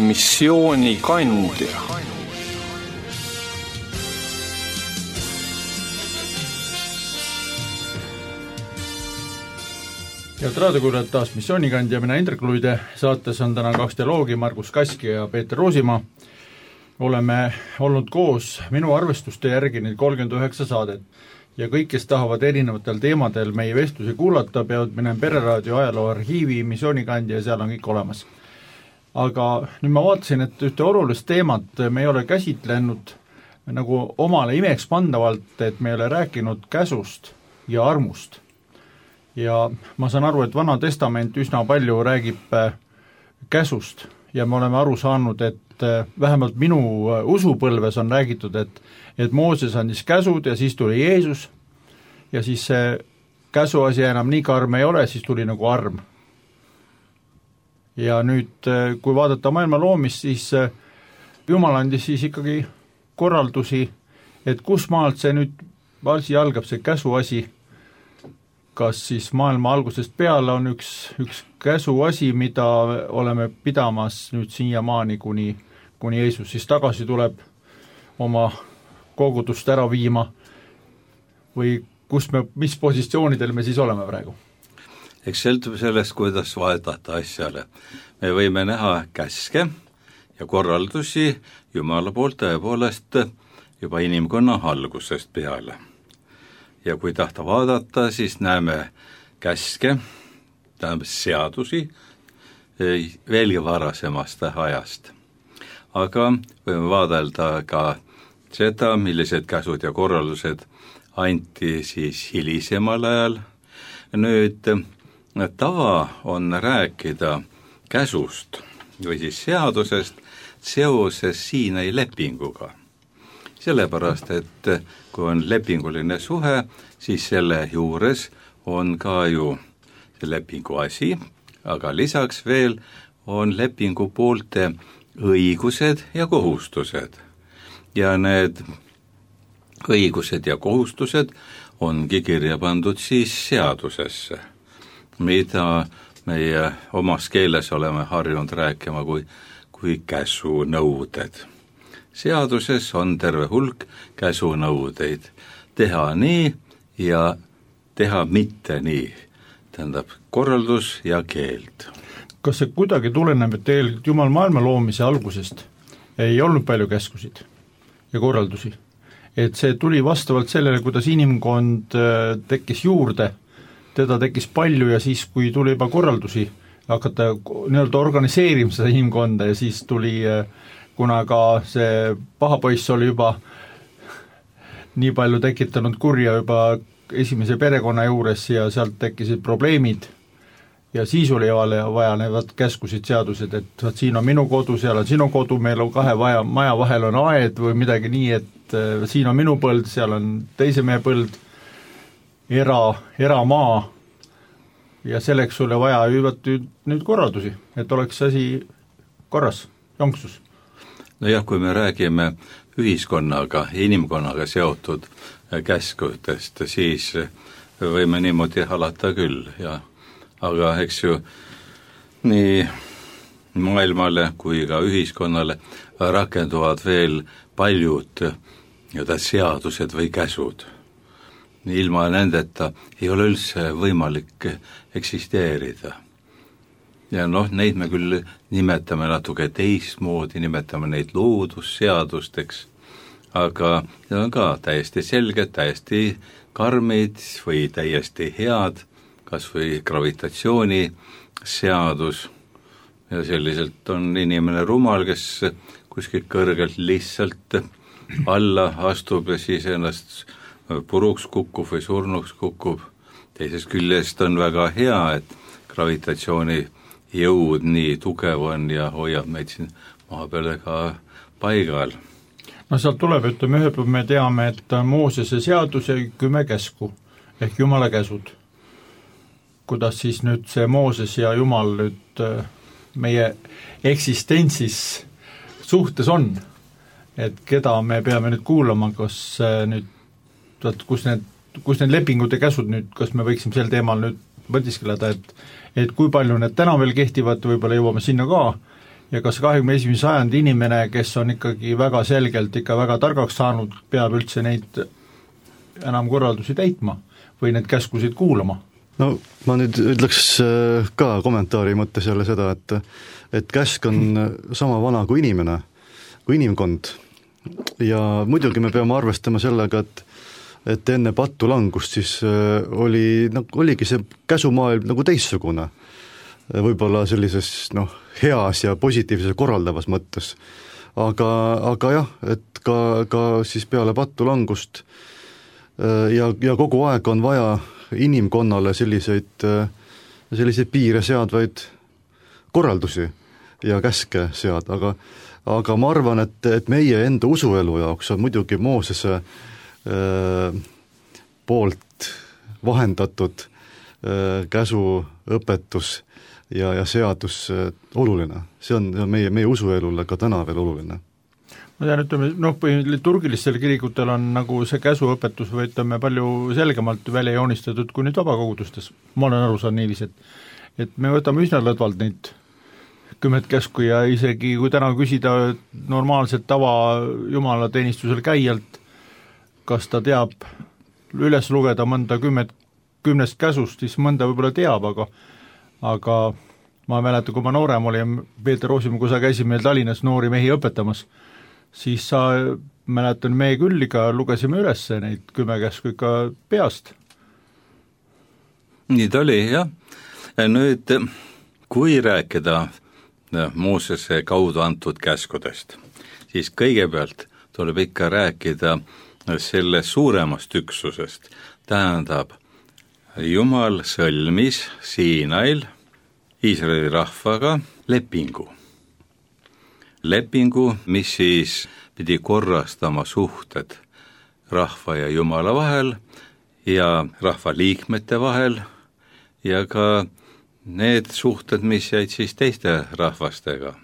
Missioonikandja. Head raadiokuulajad, taas Missioonikandja, mina Indrek Luide. Saates on täna kaks teoloogi, Margus Kaski ja Peeter Roosimaa. Oleme olnud koos minu arvestuste järgi nüüd 39 saadet ja kõik, kes tahavad erinevatel teemadel meie vestlusi kuulata, peavad minema Pereraadio ajaloo arhiivi Missioonikandja ja seal on kõik olemas. Aga nüüd ma vaatasin, et ühte olulist teemat me ei ole käsitlenud nagu omale imeks pandavalt, et me ei ole rääkinud käsust ja armust. Ja ma saan aru, et Vana Testament üsna palju räägib käsust ja me oleme aru saanud, et vähemalt minu usupõlves on räägitud, et Mooses andis käsud ja siis tuli Jeesus ja siis see käsuasi enam nii karm ei ole, siis tuli nagu arm. Ja nüüd, kui vaadata maailma loomist, siis Jumal andis siis ikkagi korraldusi, et kus maalt see nüüd asi algab, see käsuasi, kas siis maailma algusest peale on üks käsuasi, mida oleme pidamas nüüd siiamaani, kuni Jeesus siis tagasi tuleb oma kogudust ära viima või mis positsioonidel me siis oleme praegu? Eks sõltub sellest, kuidas vaadata asjale. Me võime näha käske ja korraldusi Jumala poolt tõepoolest juba inimkonna algusest peale. Ja kui tahta vaadata, siis näeme käske, tähendab seadusi veelgi varasemast ajast. Aga võime vaadelda ka seda, millised käsud ja korraldused anti siis hilisemal ajal. Nüüd tava on rääkida käsust või siis seadusest seoses Siinai lepinguga. Sellepärast, et kui on lepinguline suhe, siis selle juures on ka ju see lepingu asi, aga lisaks veel on lepingu poolte õigused ja kohustused. Ja need õigused ja kohustused ongi kirja pandud siis seadusesse, mida meie omas keeles oleme harjunud rääkima kui käsunõuded. Seaduses on terve hulk käsunõudeid. Teha nii ja teha mitte nii. Tähendab korraldus ja keeld. Kas see kuidagi tuleneb, et tegelikult Jumal maailma loomise algusest ei olnud palju käskusid ja korraldusi? Et see tuli vastavalt sellele, kuidas inimkond tekkis juurde, teda tekkis palju ja siis, kui tuli juba korraldusi, hakata nii-öelda organiseerima seda inimkonda ja siis tuli kuna ka see pahapoiss oli juba nii palju tekitanud kurja juba esimese perekonna juures ja sealt tekkisid probleemid ja siis oli vaja need käskusid seadused, et siin on minu kodu, seal on sinu kodu, meil on kahe maja vahel on aed või midagi nii, et siin on minu põld, seal on teise mehe põld, eramaa ja selleks sulle vaja nüüd korraldusi, et oleks asi korras, jonksus. Nojah, kui me räägime ühiskonnaga, inimkonnaga seotud käskudest, siis võime niimoodi halata küll, aga eks ju nii maailmale kui ka ühiskonnale rakenduvad veel paljud seadused või käsud. Ilma nendeta ei ole üldse võimalik eksisteerida. Ja neid me küll nimetame natuke teistmoodi, nimetame neid loodusseadusteks, aga need on ka täiesti selged, täiesti karmid või täiesti head, kas või gravitatsiooni seadus. Ja selliselt on inimene rumal, kes kuskilt kõrgelt lihtsalt alla astub ja siis ennast puruks kukub või surnuks kukub. Teisest küljest on väga hea, et gravitatsiooni jõud nii tugev on ja hoiab meid siin maa peale ka paigal. No sealt tuleb, ütleme, ühe me teame, et Moosese seadus ja 10 käsku ehk Jumala käsud. Kuidas siis nüüd see Mooses ja Jumal nüüd meie eksistentsis suhtes on, et keda me peame nüüd kuulama, kas nüüd, kus need lepingud ja käsud nüüd, kas me võiksime sel teemal nüüd mõtiskeleda, et kui palju need täna veel kehtivad, võib-olla jõuame sinna ka, ja kas 21. sajandi inimene, kes on ikkagi väga selgelt ikka väga targaks saanud, peab üldse neid enam korraldusi täitma või need käskusid kuulama? No ma nüüd ütleks ka kommentaari mõttes jälle seda, et käsk on sama vana kui inimene, kui inimkond. Ja muidugi me peame arvestama sellega, et enne pattu langust siis oligi see käsumaailm nagu teistsugune. Võib-olla sellises heas ja positiivses korraldavas mõttes. Aga jah, et ka siis peale pattu langust ja kogu aeg on vaja inimkonnale selliseid piire seadvaid korraldusi ja käske sead, aga ma arvan, et meie enda usuelu jaoks on muidugi Moosese poolt vahendatud käsuõpetus ja seadus oluline. See on meie usuelule ka täna veel oluline. Ma tean, ütleme, liturgilistel kirikutel on nagu see käsuõpetus või ütleme palju selgemalt välja joonistatud kui nüüd vabakogudustes. Ma olen aru saanud niiviisi, et me võtame üsna lõdvalt neid 10 käsku ja isegi kui täna küsida normaalselt tava jumalateenistusel käijalt, kas ta teab üles lugeda mõnda 10 käsust, siis mõnda võib-olla teab, aga ma mäletan, kui ma noorem olin, Peeter Roosimaa, kui sa käisid meil Tallinnas noori mehi õpetamas, siis sa mäletan, me küll ikka lugesime üles neid 10 käsku ikka peast. Nii ta oli, jah. Nüüd, kui rääkida Moosese kaudu antud käskudest, siis kõigepealt tuleb ikka rääkida selle suuremast üksusest. Tähendab, Jumal sõlmis Siinail Iisraeli rahvaga lepingu, mis siis pidi korrastama suhted rahva ja Jumala vahel ja rahva liikmete vahel ja ka need suhted, mis jäid siis teiste rahvastega.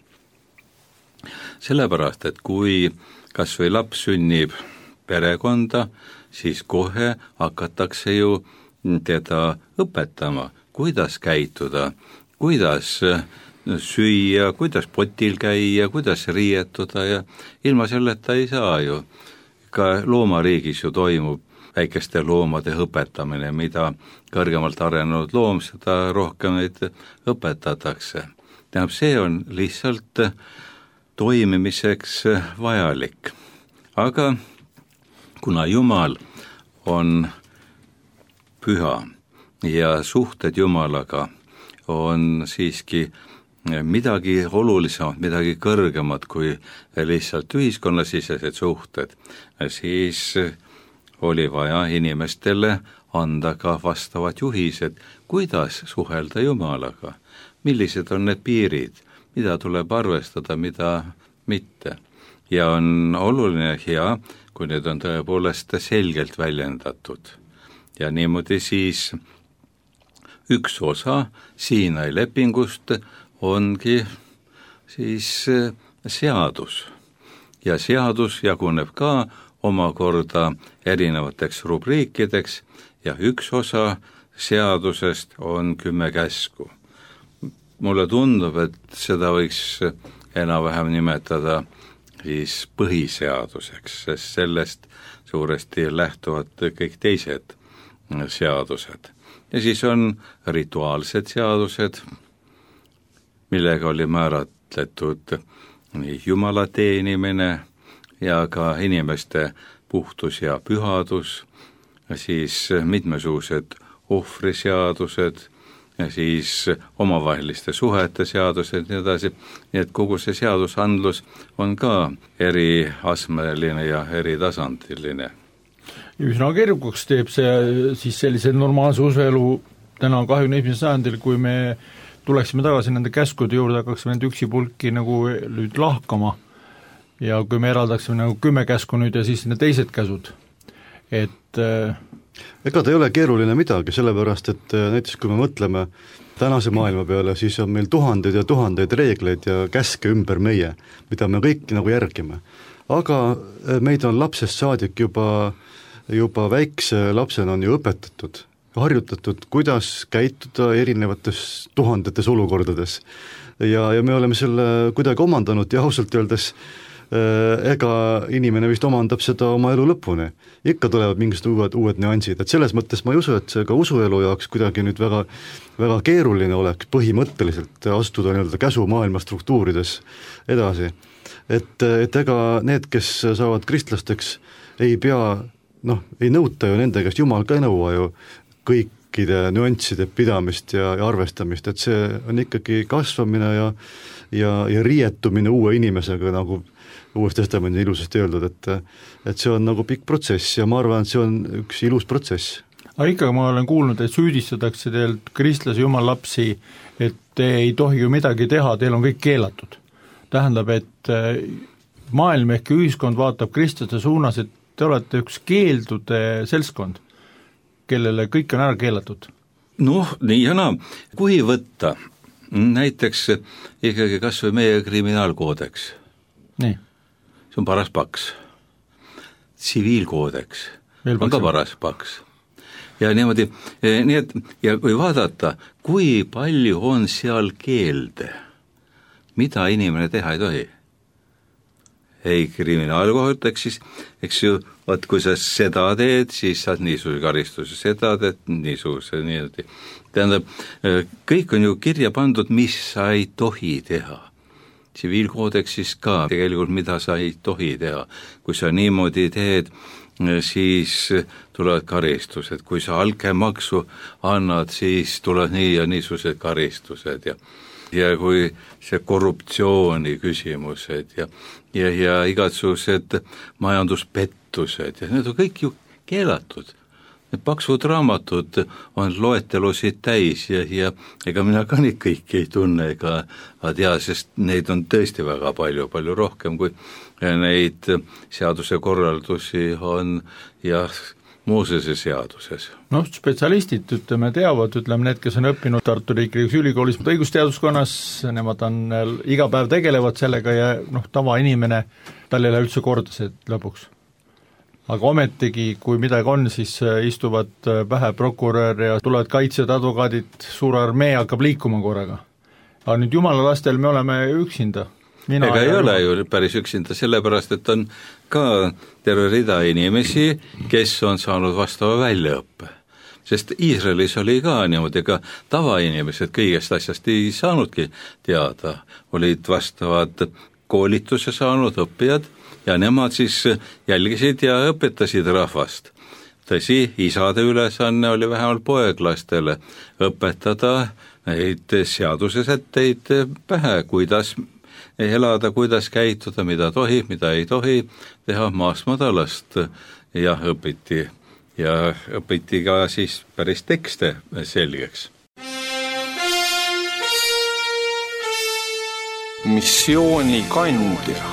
Sellepärast, et kui kas või laps sünnib perekonda, siis kohe hakatakse ju teda õpetama, kuidas käituda, kuidas süüa, kuidas potil käia, kuidas riietuda ja ilma selleta ei saa ju. Ka loomariigis ju toimub väikeste loomade õpetamine, mida kõrgemalt arenenud loom, seda rohkem neid õpetatakse. Tähendab, see on lihtsalt toimimiseks vajalik. Aga kuna Jumal on püha ja suhted Jumalaga on siiski midagi olulisemat, midagi kõrgemat kui lihtsalt ühiskonnasisesed suhted, siis oli vaja inimestele anda ka vastavad juhised, kuidas suhelda Jumalaga, millised on need piirid, mida tuleb arvestada, mida mitte. Ja on oluline hea, kui need on tõepoolest selgelt väljendatud. Ja niimoodi siis üks osa Siinai lepingust ongi siis seadus. Ja seadus jaguneb ka omakorda erinevateks rubriikideks ja üks osa seadusest on 10 käsku. Mulle tundub, et seda võiks enam-vähem nimetada siis põhiseaduseks, sest sellest suuresti lähtuvad kõik teised seadused. Ja siis on rituaalsed seadused, millega oli määratletud nii Jumala teenimine ja ka inimeste puhtus ja pühadus, siis mitmesugused ohvriseadused ja siis omavaheliste suhete seadused ja nii edasi, nii et kogu see seadusandlus on ka eriastmeline ja eritasandiline. Üsna keerukaks teeb see siis sellise normaalse usuelu täna 21. sajandil, kui me tuleksime tagasi nende käskude juurde, hakkaksime nende üksipulki nagu nüüd lahkama ja kui me eraldaksime nagu 10 käsku nüüd ja siis need teised käsud, et ega ta ei ole keeruline midagi, sellepärast et näiteks kui me mõtleme tänase maailma peale, siis on meil tuhandeid ja tuhandeid reegleid ja käske ümber meie, mida me kõik nagu järgime. Aga meid on lapsest saadik juba väikse lapsena on ju õpetatud, harjutatud, kuidas käituda erinevates tuhandetes olukordades. ja me oleme selle kuidagi omandanud ja ausalt öeldes ega inimene vist omandab seda oma elu lõpuni. Ikka tulevad mingisugused uued nüansid, et selles mõttes ma ei usu, et see ka usuelu jaoks kuidagi nüüd väga, väga keeruline oleks põhimõtteliselt astuda nii-öelda käsumaailma struktuurides edasi. Et ega need, kes saavad kristlasteks, ei pea, ei nõuta ju nende käest, Jumal ka ei nõua ju kõikide nüansside pidamist ja arvestamist, et see on ikkagi kasvamine ja riietumine uue inimesega, nagu Uues Testamendis ilusasti öeldud, et see on nagu pikk protsess ja ma arvan, et see on üks ilus protsess. Aga ikka ma olen kuulnud, et süüdistatakse teilt kristlasi jumala lapsi, et te ei tohi ju midagi teha, teil on kõik keelatud. Tähendab, et maailm ehk ühiskond vaatab kristlaste suunas, et te olete üks keeldude seltskond, kellele kõik on ära keelatud. Nii ja naa. Kui võtta näiteks ikkagi kas või meie kriminaalkoodeks, nii. See on paras paks. Tsiviilkoodeks on ka paras paks. Ja niimoodi, ja kui vaadata, kui palju on seal keelde, mida inimene teha ei tohi. Ei kriminaalkoodeks siis, eks ju, kui sa seda teed, siis saad niisuguse karistuse, seda teed, niisuguse, niimoodi. Tähendab, kõik on ju kirja pandud, mis sa ei tohi teha. Tsiviilkoodeksis ka tegelikult, mida sa ei tohi teha. Kui sa niimoodi teed, siis tulevad karistused. Kui sa alkemaksu annad, siis tulevad nii ja niisugused karistused ja kui see korruptsiooni küsimused ja igasugused majanduspettused ja need on kõik ju keelatud. Need paksud raamatud on loetelusid täis ja ega mina ka neid kõiki ei tunne ega tea, sest neid on tõesti väga palju rohkem, kui neid seaduse korraldusi on Moosese seaduses. Spetsialistid, teavad, need, kes on õppinud Tartu Riiklikus Ülikoolis õigusteaduskonnas, nemad on iga päev tegelevad sellega ja tavainimene, tal ei lähe üldse korda see lõpuks. Aga ometigi, kui midagi on, siis istuvad pähe prokurör ja tulevad kaitsjad, advokaadid, suur armee hakkab liikuma korraga. Aga nüüd jumala lastel me oleme üksinda. Ega ei ole ju päris üksinda, sellepärast, et on ka terve rida inimesi, kes on saanud vastava väljaõppe. Sest Iisraelis oli ka niimoodi, ka tavainimesed kõigest asjast ei saanudki teada, olid vastavad koolituse saanud õppijad, ja nemad siis jälgisid ja õpetasid rahvast. Tõsi, isade ülesanne oli vähemalt poeglastele õpetada neid seadusesätteid pähe, kuidas elada, kuidas käituda, mida tohi, mida ei tohi teha maast madalast ja õpiti ka siis päris tekste selgeks. Missiooni kandja.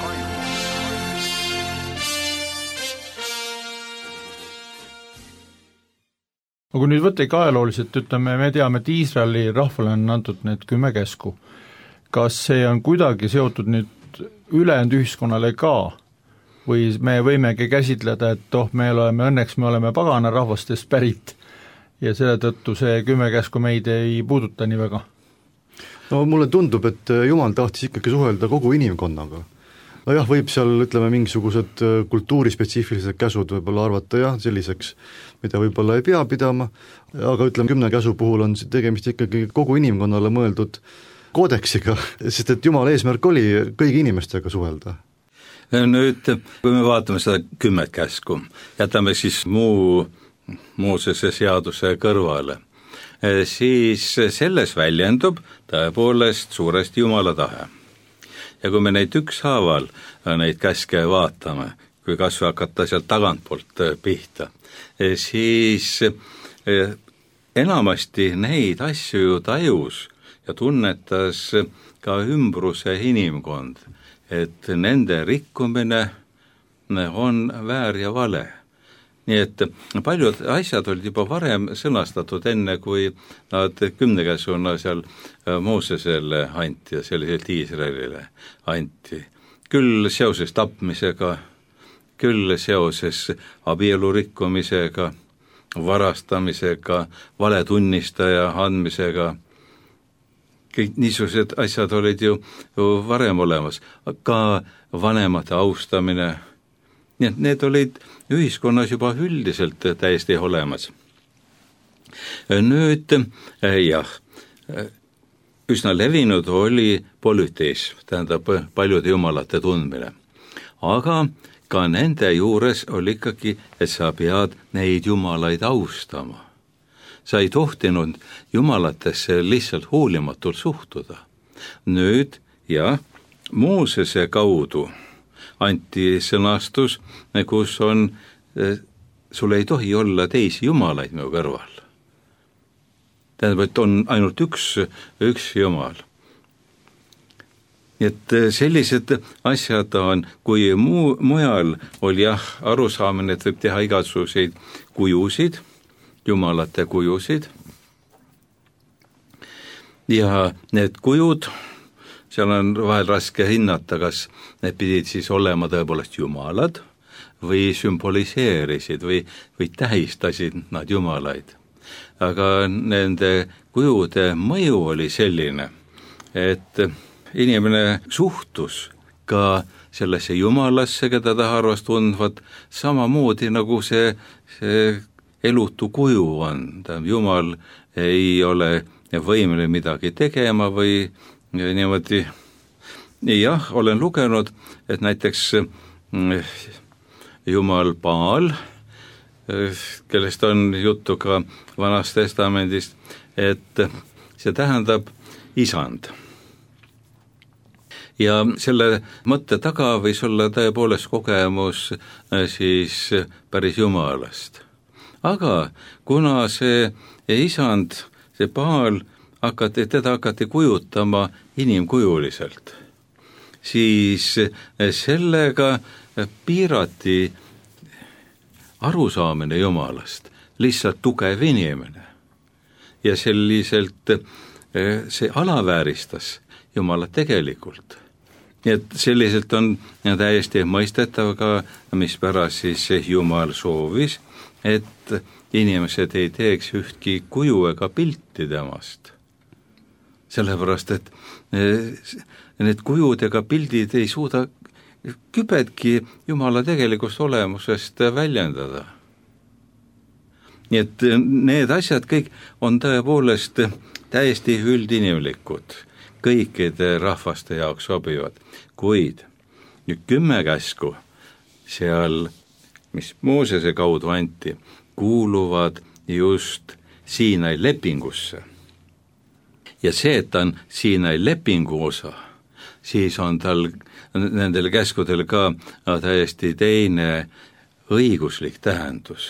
Kui nüüd võtta ajalooliselt, me teame, et Iisraeli rahvale on antud need 10 käsku. Kas see on kuidagi seotud nüüd ülejäänud ühiskonnale ka? Või me võimegi käsitleda, et õnneks me oleme pagana rahvastest pärit ja selle tõttu see 10 käsku meid ei puuduta nii väga? Mulle tundub, et Jumal tahtis ikkagi suhelda kogu inimkonnaga. Võib seal, mingisugused kultuurispetsiifilised käsud võib-olla arvata selliseks, mida võib-olla ei pea pidama, aga 10 käsu puhul on tegemist ikkagi kogu inimkonnale mõeldud koodeksiga, sest et Jumala eesmärk oli kõigi inimestega suhelda. Nüüd, kui me vaatame seda 10 käsku, jätame siis Moosese seaduse kõrvale, siis selles väljendub tõepoolest suuresti Jumala tahe. Ja kui me neid ükshaaval neid käske vaatame, kui kasvõi hakata sealt tagantpoolt pihta, siis enamasti neid asju ju tajus ja tunnetas ka ümbruse inimkond, et nende rikkumine on väär ja vale. Nii et paljud asjad olid juba varem sõnastatud enne, kui nad 10 käsuna seal Moosesele anti ja selliselt Iisraelile anti. Küll seoses tapmisega, küll seoses abielu rikkumisega, varastamisega, valetunnistaja andmisega, kõik niisugused asjad olid ju varem olemas, ka vanemate austamine, nii et need olid ühiskonnas juba üldiselt täiesti olemas. Nüüd jah, üsna levinud oli polüteism, tähendab paljude jumalate tundmine, aga ka nende juures oli ikkagi, et sa pead neid jumalaid austama. Sa ei tohtinud jumalatesse lihtsalt hoolimatult suhtuda. Nüüd, jah, Moosese kaudu anti sõnastus, kus on, sul ei tohi olla teisi jumalaid minu kõrval. Tähendab, et on ainult üks jumal. Et sellised asjad on, kui mujal oli jah, arusaamine, et võib teha igasuguseid kujusid, jumalate kujusid, ja need kujud, seal on vahel raske hinnata, kas need pidid siis olema tõepoolest jumalad või sümboliseerisid või tähistasid nad jumalaid. Aga nende kujude mõju oli selline, et inimene suhtus ka sellesse jumalasse, keda ta arvas tundvat, samamoodi nagu see elutu kuju on. Jumal ei ole võimeline midagi tegema või niimoodi. Jah, olen lugenud, et näiteks Jumal Baal, kellest on juttu ka Vanast Testamendist, et see tähendab isand. Ja selle mõtte taga võis olla tõepoolest kogemus siis päris jumalast. Aga kuna see isand, see Baal, teda hakati kujutama inimkujuliselt, siis sellega piirati arusaamine jumalast, lihtsalt tugev inimene. Ja selliselt see alavääristas jumalat tegelikult. Nii et selliselt on täiesti mõistetav ka, mispärast siis Jumal soovis, et inimesed ei teeks ühtki kuju ega pilti temast. Sellepärast, et need kujud ega pildid ei suuda kübedki Jumala tegelikust olemusest väljendada. Nii et need asjad kõik on tõepoolest täiesti üldinimlikud, kõikide rahvaste jaoks sobivad, kuid nüüd 10 käsku seal, mis Moosese kaudu anti, kuuluvad just Siinai lepingusse. Ja see, et ta on Siinai lepingu osa, siis on tal nendel käskudel ka täiesti teine õiguslik tähendus.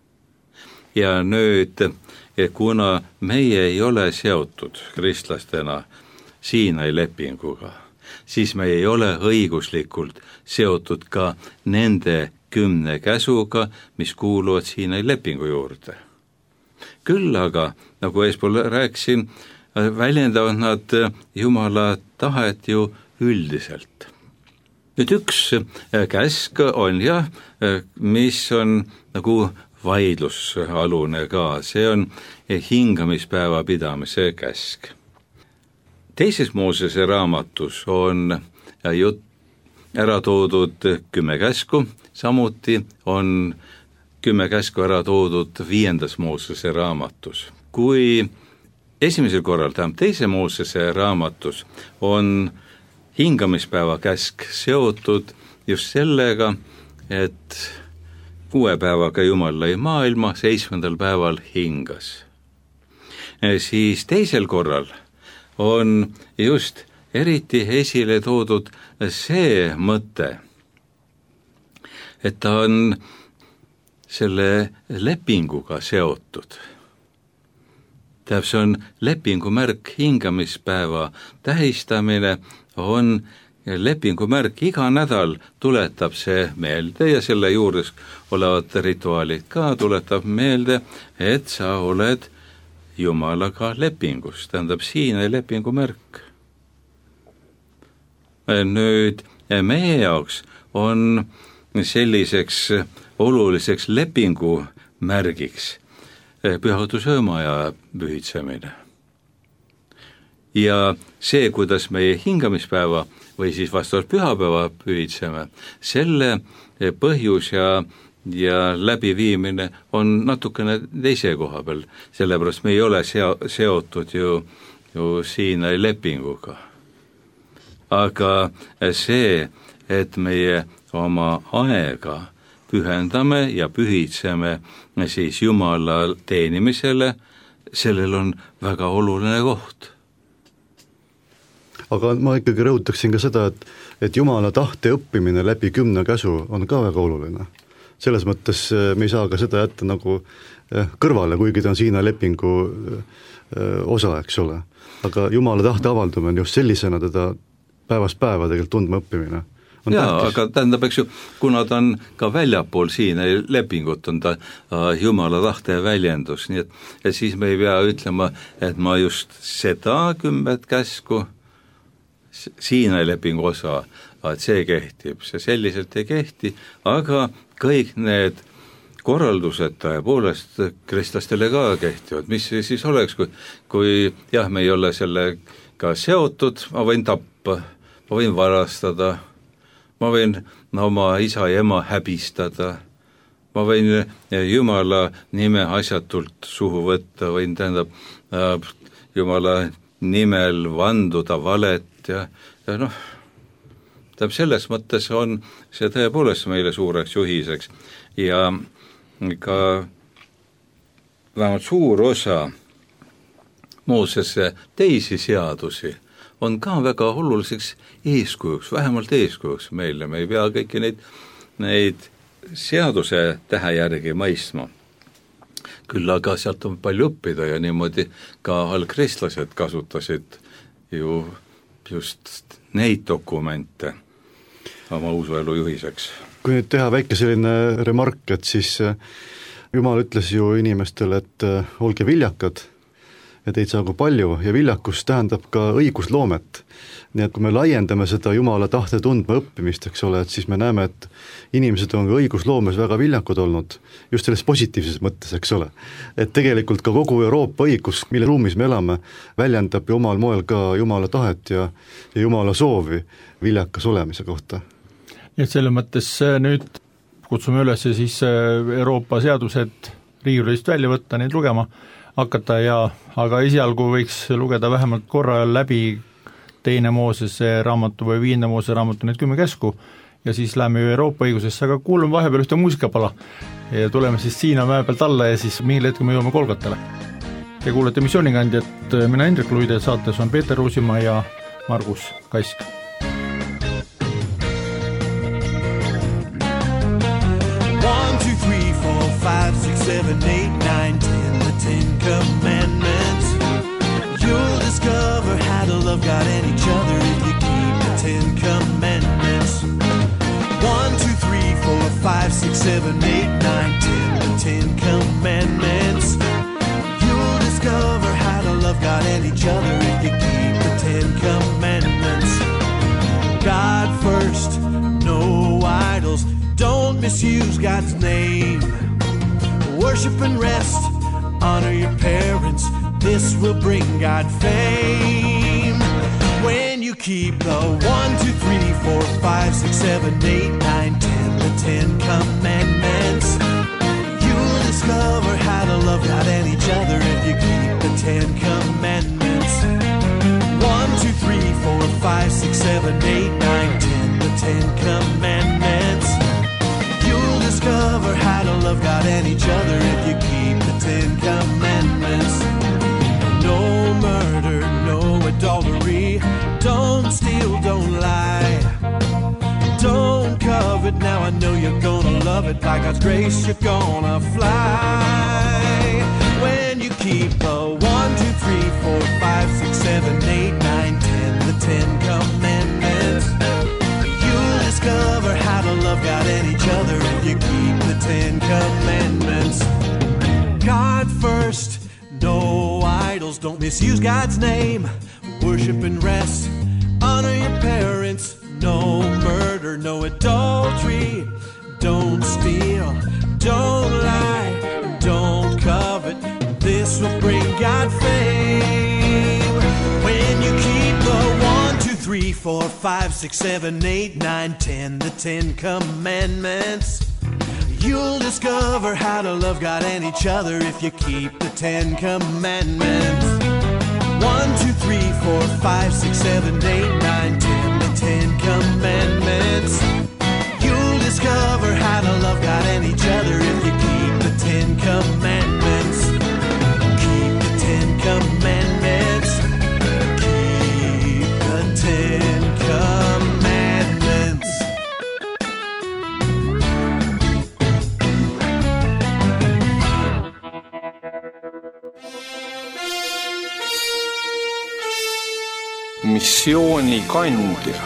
Ja nüüd, kuna meie ei ole seotud kristlastena Siinai lepinguga, siis me ei ole õiguslikult seotud ka nende 10 käsuga, mis kuuluvad Siinai lepingu juurde. Küll aga, nagu eespool rääkisin, väljendavad nad Jumala tahet ju üldiselt. Nüüd üks käsk on jah, mis on nagu vaidlusalune ka, see on hingamispäeva pidamise käsk. Teises Moosese raamatus on ära toodud 10 käsku, samuti on 10 käsku ära toodud 5. Moosese raamatus. Kui esimesel korral, teise Moosese raamatus on hingamispäeva käsk seotud just sellega, et 6 päevaga Jumal lõi maailma, 7. päeval hingas. Siis teisel korral on just eriti esile toodud see mõte, et ta on selle lepinguga seotud. See on lepingumärk, hingamispäeva tähistamine on lepingumärk, iga nädal tuletab see meelde ja selle juures olevad rituaalid ka tuletab meelde, et sa oled Jumalaga lepingus, tähendab Siinai lepingumärk. Nüüd meie jaoks on selliseks oluliseks lepingumärgiks pühadusöömaja pühitsemine. ja see, kuidas meie hingamispäeva või siis vastavalt pühapäeva pühitseme, selle põhjus ja läbiviimine on natukene teise koha peal, sellepärast me ei ole seotud ju Siinaii lepinguga. Aga see, et meie oma aega pühendame ja pühitseme siis Jumala teenimisele, sellel on väga oluline koht. Aga ma ikkagi rõhutaksin ka seda, et Jumala tahte õppimine läbi 10 käsu on ka väga oluline. Selles mõttes me ei saa ka seda jätta nagu kõrvale, kuigi ta on Siinaii lepingu osa, eks ole. Aga Jumala tahte avaldumine just sellisena teda päevast päeva tegelikult tundma õppimine on tähtis. Aga tähendab, eks ju, kuna ta on ka väljapool Siinaii lepingut, on ta Jumala tahte väljendus, nii et siis me ei pea ütlema, et ma just seda 10 käsku Siinaii lepingu osa, et see kehtib, see selliselt ei kehti, aga kõik need korraldused tõepoolest kristlastele ka kehtivad, mis siis oleks, kui jah, me ei ole sellega seotud, ma võin tappa, ma võin varastada, ma võin oma isa ja ema häbistada, ma võin Jumala nime asjatult suhu võtta, võin tähendab Jumala nimel vanduda valet ja selles mõttes on see tõepoolest meile suureks juhiseks ja ka vähemalt suur osa Moosese teisi seadusi on ka väga oluliseks eeskujuks, vähemalt eeskujuks meile, me ei pea kõiki neid seaduse tähe järgi mõistma. Küll aga sealt on palju õppida ja niimoodi ka algkristlased kasutasid ju just neid dokumente oma usuelu juhiseks. Kui nüüd teha väike selline remark, et siis Jumal ütles ju inimestele, et olge viljakad ja teid saagu palju ja viljakus tähendab ka õigusloomet. Nii et kui me laiendame seda Jumala tahte tundma õppimist, eks ole, et siis me näeme, et inimesed on ka õigusloomes väga viljakud olnud, just selles positiivses mõttes, eks ole. Et tegelikult ka kogu Euroopa õigus, mille ruumis me elame, väljendab ju omal moel ka Jumala tahet ja Jumala soovi viljakas olemise kohta. Nii et selle mõttes nüüd kutsume üles siis Euroopa seadused riiulist välja võtta, neid lugema hakata aga esialgu võiks lugeda vähemalt korra läbi 2. Moosese raamatu või 5. Moosese raamatu need 10 käsku ja siis läheme ju Euroopa õigusesse, aga kuulame vahepeal ühte muusikapala ja tuleme siis Siina mäe pealt alla ja siis mingil hetkel me jõuame Golgatale. Te kuulete missioonikandjat, mina Indrek Luide, saates on Peeter Ruusimaa ja Margus Kask. 5, 6, 7, 8, 9, 10, the 10 commandments. You'll discover how to love God and each other if you keep the 10 commandments. 1, 2, 3, 4, 5, 6, 7, 8, 9, 10, the 10 commandments. You'll discover how to love God and each other if you keep the 10 commandments. God first, no idols, don't misuse God's name. Worship and rest, honor your parents, this will bring God fame. When you keep the 1, 2, 3, 4, 5, 6, 7, 8, 9, 10, the 10 commandments, you'll discover how to love God and each other if you keep the 10 commandments. 1, 2, 3, 4, 5, 6, 7, 8, 9, 10, the 10 commandments. Discover how to love God and each other if you keep the 10 commandments. No murder, no adultery, don't steal, don't lie, don't covet, now I know you're gonna love it, by God's grace you're gonna fly. When you keep the 1, 2, 3, 4, 5, 6, 7, 8, 9, 10, the 10 commandments, discover how to love God and each other if you keep the 10 commandments. God first, no idols, don't misuse God's name. Worship and rest, honor your parents. No murder, no adultery, don't steal, don't lie, don't covet, this will bring God fame. When you 4, 5, 6, 7, 8, 9, 10, the 10 Commandments. You'll discover how to love God and each other if you keep the 10 Commandments. 1, 2, 3, 4, 5, 6, 7, 8, 9, 10, the 10 Commandments. You'll discover how to love God and each other if you keep the 10 Commandments. Keep the 10 Commandments. Keep the 10 Commandments. Missioonikandja.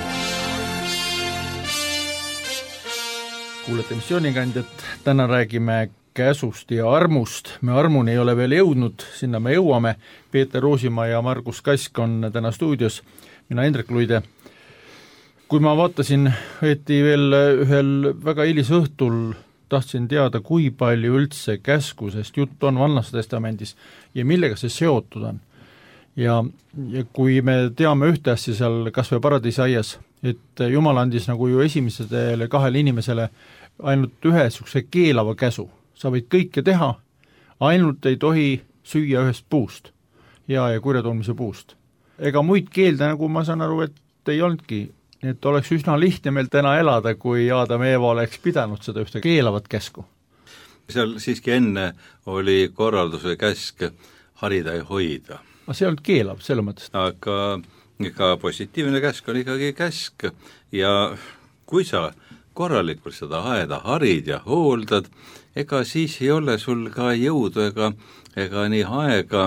Kuulete missioonikandjat, täna räägime käsust ja armust. Me armuni ei ole veel jõudnud, sinna me jõuame. Peeter Roosimaa ja Margus Kask on täna stuudios, mina Indrek Luide. Kui ma vaatasin, õieti veel ühel väga hilisõhtul tahtsin teada, kui palju üldse käskusest jutt on Vannas Testamendis ja millega see seotud on. Ja kui me teame ühte asja seal kas või paradiisiaias, et Jumal andis nagu ju esimesele 2 inimesele ainult ühe sukse keelava käsu. Sa võid kõike teha, ainult ei tohi süüa ühest puust, hea ja kurja tundmise puust. Ega muid keelde, nagu ma saan aru, et ei olnudki. Nii et oleks üsna lihtne meil täna elada, kui Aadam ja Eeva oleks pidanud seda ühte keelavat käsku. Seal siiski enne oli korralduse käsk harida ja hoida. Aga see ei olnud keelav, selle mõttes. Aga positiivne käsk on ikkagi käsk ja kui sa korralikult seda aeda harid ja hooldad, ega siis ei ole sul ka jõudu ega nii aega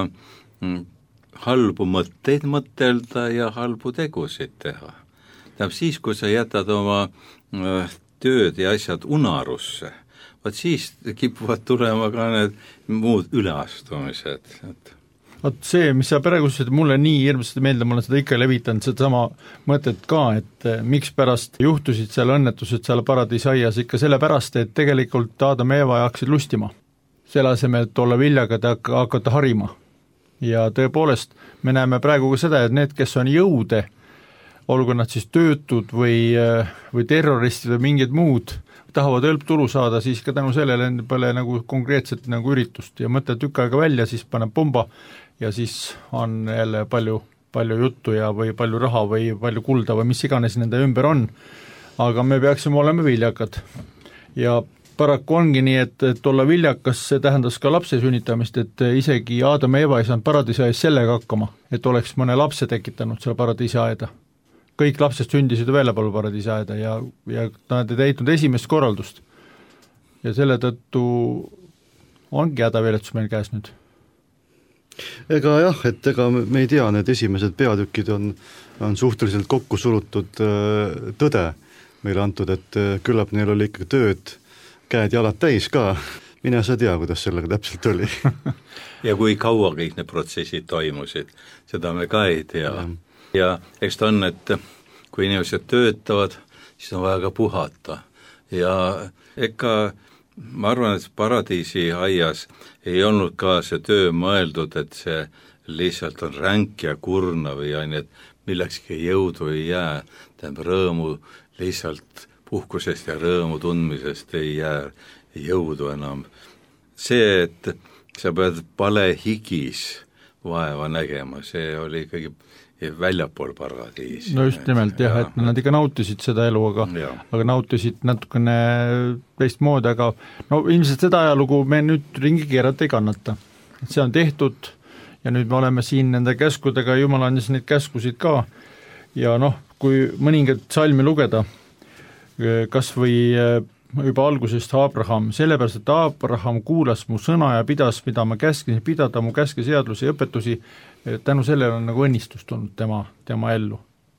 halbu mõtteid mõtelda ja halbu tegusid teha. Tähendab siis, kui sa jätad oma tööd ja asjad unarusse, vaat siis kipuvad tulema ka need muud üleastumised. Vaat see, mis sa praegu ütlesid, mulle nii hirmsasti meelde, ma olen seda ikka levitanud, seda sama mõtet ka, et miks pärast juhtusid seal õnnetused seal paradiisaias ikka sellepärast, et tegelikult Aadam ja Eeva hakkasid lustima. Selle asemel, et olla viljaga, hakata harima. Ja tõepoolest, me näeme praegu ka seda, et need, kes on jõude, olgu nad siis töötud või terroristid või mingid muud, tahavad õlptulu saada, siis ka tänu sellele peale nagu konkreetselt nagu üritust ja mõtle tükk aega välja, siis paneb pomba ja siis on jälle palju juttu ja või palju raha või palju kulda või mis iganes nende ümber on, aga me peaksime olema viljakad. Ja paraku ongi nii, et olla viljakas, see tähendas ka lapse sünnitamist, et isegi Aadam ja Eeva ei saanud paradiisiaes sellega hakkama, et oleks mõne lapse tekitanud selle paradiisiaeda. Kõik lapsed sündisid väljapool paradiisiaeda ja nad ei täitnud esimest korraldust. Ja selle tõttu ongi hädaviletsus meil käes nüüd. Ega jah, et ega me ei tea, need esimesed peatükid on suhteliselt kokku surutud tõde meile antud, et küllap neil oli ikka tööd, käed jalad täis ka. Mine sa tea, kuidas sellega täpselt oli. Ja kui kaua kõik need protsessid toimusid, seda me ka ei tea. Ja eks ta on, et kui inimesed töötavad, siis on vaja ka puhata. Ja eka ma arvan, et paradiisi aias ei olnud ka see töö mõeldud, et see lihtsalt on ränk ja kurnav ja nii, et millekski jõudu ei jää. Tähendab, rõõmu lihtsalt puhkusest ja rõõmu tundmisest ei jää jõudu enam. See, et sa pead palehigis vaeva nägema, see oli ikkagi väljapool paradiisi. No just nimelt jah, et nad ikka nautisid seda elu, aga nautisid natukene teistmoodi, aga no ilmselt seda ajalugu me nüüd ringi keerata ei kannata. Et see on tehtud ja nüüd me oleme siin nende käskudega, Jumal andis neid käskusid ka ja noh, kui mõningad salmi lugeda, kas või juba algusest Abraham, sellepärast, et Abraham kuulas mu sõna ja pidas, mida ma käskisin pidada, mu käske seadusi ja õpetusi, tänu sellele on nagu õnnistus tulnud tema ellu.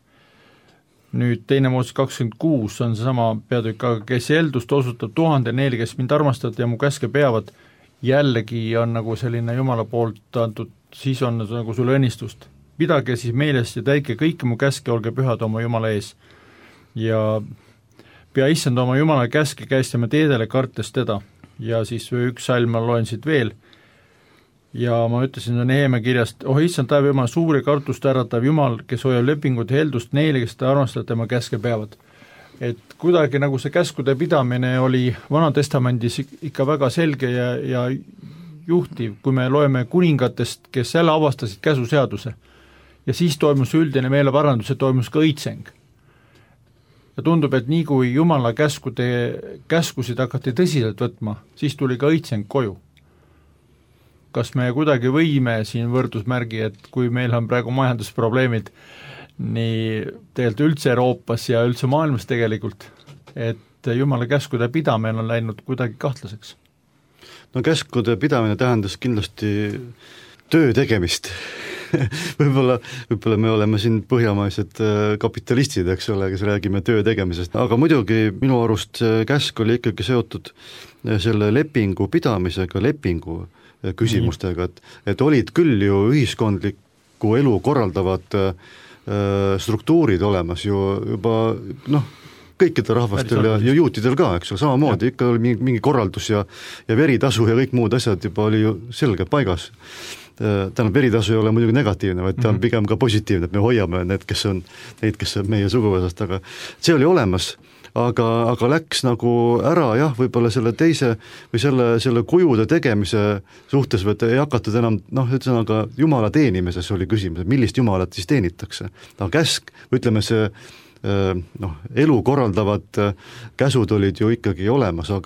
Nüüd teine Mooses 26 on seesama peatükk, aga kes eeldust osutab 1000 neile, kes mind armastavad ja mu käske peavad, jällegi on nagu selline Jumala poolt antud, siis on nagu sulle õnnistust. Pidage siis meelest ja täike kõiki mu käske, olge pühad oma Jumala ees. Ja pea issand oma Jumala käske käistame teedele kartes teda. Ja siis üks salm ma loen siit veel. ja ma ütlesin Nehemia kirjast, issand taeva Jumal, suur ja kartust äratav Jumal, kes hoiab lepingut heldust neile, kes ta armastavad tema käske peavad. Et kuidagi nagu see käskude pidamine oli Vanatestamendis ikka väga selge ja juhtiv, kui me loeme kuningatest, kes jälle avastasid käsuseaduse. Ja siis toimus üldine meeleparandus ja toimus ka õitseng. Ja tundub, et nii kui Jumala käskusid hakati tõsiselt võtma, siis tuli ka õitseng koju. Kas me kuidagi võime siin võrdusmärgi, et kui meil on praegu majandusprobleemid nii tegelikult üldse Euroopas ja üldse maailmas tegelikult, et Jumala käskude pidamine on läinud kuidagi kahtlaseks? No käskude pidamine tähendas kindlasti töö tegemist. võib-olla me oleme siin põhjamaised kapitalistid, eks ole, kes räägime töö tegemisest, aga muidugi minu arust käsk oli ikkagi seotud selle lepingu pidamisega, lepingu küsimustega, et olid küll ju ühiskondliku elu korraldavad struktuurid olemas ju juba kõikide rahvastel ja juutidel ka, eks ole, samamoodi ikka oli mingi korraldus ja veritasu ja kõik muud asjad juba oli ju selge paigas. Tähendab, veritasu ei ole muidugi negatiivne, vaid ta on pigem ka positiivne, et me hoiame neid, kes on meie suguvõsast, aga see oli olemas. Aga läks nagu ära jah, võib-olla selle teise või selle kujude tegemise suhtes, või ei hakatud enam, ütlesõnaga Jumala teenimises oli küsimus, et millist Jumalat siis teenitakse. Käsk, ütleme see elu korraldavad käsud olid ju ikkagi olemas,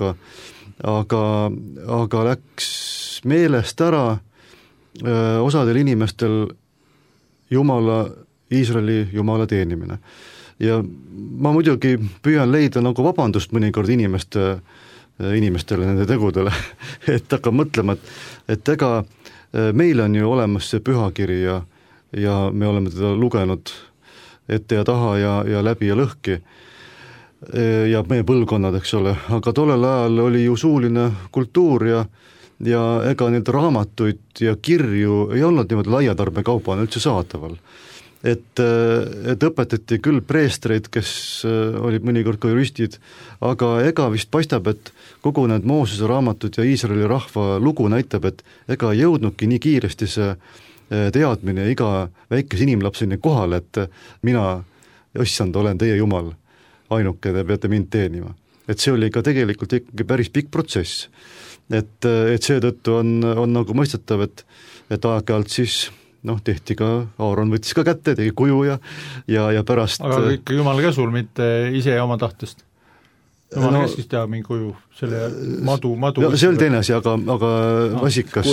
aga läks meelest ära osadel inimestel Iisraeli Jumala teenimine. Ja ma muidugi püüan leida nagu vabandust mõnikord inimestele nende tegudele, et hakkab mõtlema, et ega meil on ju olemas see pühakiri ja me oleme teda lugenud ette ja taha ja läbi ja lõhki ja meie põlvkonnad, eks ole, aga tollel ajal oli ju suuline kultuur ja ega neid raamatuid ja kirju ei olnud niimoodi laiatarbekaupana üldse saadaval. Et õpetati küll preestreid, kes olid mõnikord ka juristid, aga ega vist paistab, et kogu need Moosese raamatud ja Iisraeli rahva lugu näitab, et ega jõudnudki nii kiiresti see teadmine iga väikese inimlapseni kohale, et mina, issand, olen teie Jumal, ainuke, te peate mind teenima. Et see oli ka tegelikult ikkagi päris pikk protsess. Et seetõttu on nagu mõistetav, et aeg-ajalt siis tehti ka, Aaron võttis ka kätte, tegi kuju ja pärast aga ikka Jumala käsul, mitte ise oma tahtest. Jumala käskis teha mingi kuju, selle madu see oli teine asi, aga vasikas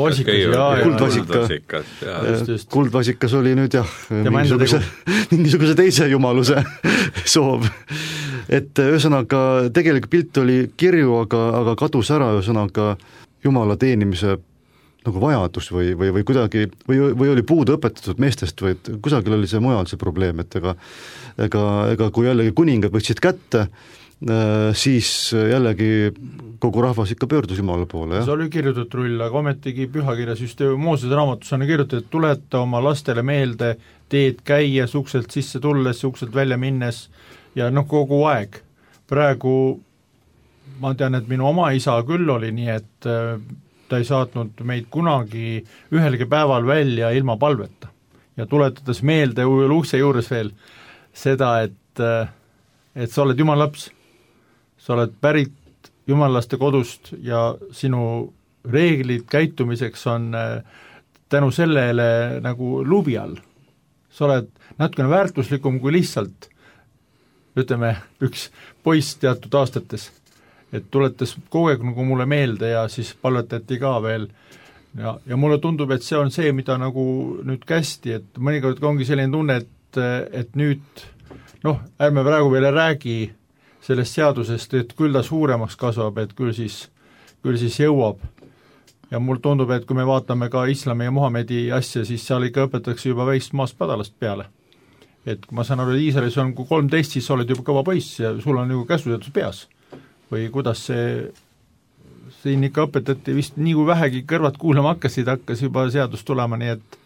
kuldvasikas oli nüüd mingisuguse teise jumaluse soov. Et ühesõnaga tegelikult pilt oli kirju, aga kadus ära ühesõnaga Jumala teenimise nagu vajadus või kuidagi, või oli puudu õpetatud meestest või kusagil oli see mujal see probleem, et ega kui jällegi kuningad võtsid kätte, siis jällegi kogu rahvas ikka pöördus Jumala poole. See oli kirjutatud rull, aga ometigi pühakirjas just Moosese raamatus on kirjutatud, et tuleta oma lastele meelde teed käies, ukselt sisse tulles, ukselt välja minnes ja kogu aeg. Praegu ma tean, et minu oma isa küll oli nii, et ta ei saatnud meid kunagi ühelgi päeval välja ilma palveta ja tuletades meelde ukse juures veel seda, et sa oled Jumala laps, sa oled pärit jumalaste kodust ja sinu reeglid käitumiseks on tänu sellele nagu lubi all. Sa oled natukene väärtuslikum kui lihtsalt, ütleme, üks poiss teatud aastates. Et tuletas kogu aeg nagu mulle meelde ja siis palvetati ka veel ja mulle tundub, et see on see, mida nagu nüüd kästi, et mõnikord ongi selline tunne, et nüüd ärme praegu veel räägi sellest seadusest, et küll ta suuremaks kasvab, et küll siis jõuab ja mul tundub, et kui me vaatame ka islami ja Muhamedi asja, siis seal ikka õpetatakse juba väist maast padalast peale. Et kui ma saan aru, et Iisraelis on 13, siis sa oled juba kõva poiss ja sul on nagu käsuseadus peas. Või kuidas siin ikka õpetati vist nii kui vähegi kõrvad kuulama hakkas juba seadus tulema, nii et